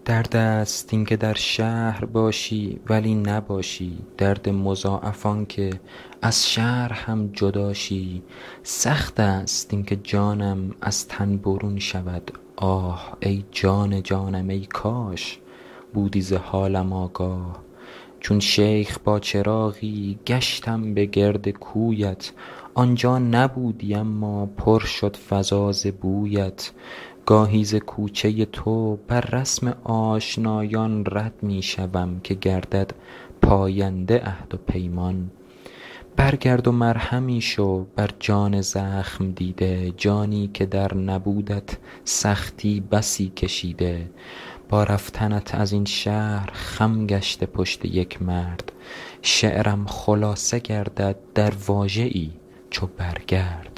درد است این که در شهر باشی ولی نباشی، درد مضاعف آن که از شهر هم جداشی. سخت است این که جانم از تن برون شود، آه ای جان جانم ای کاش بودی ز حالم آگاه. چون شیخ با چراغی گشتم به گرد کویت، آنجا نبودی اما پر شد فضا ز بویت. گاهی ز کوچه تو بر رسم آشنایان رد می شوم که گردد پاینده عهد و پیمان. برگرد و مرهمی شو بر جان زخم دیده، جانی که در نبودت سختی بسی کشیده. با رفتنت از این شهر خم گشته پشت یک مرد، شعرم خلاصه گردد در واژه‌ای چو برگرد.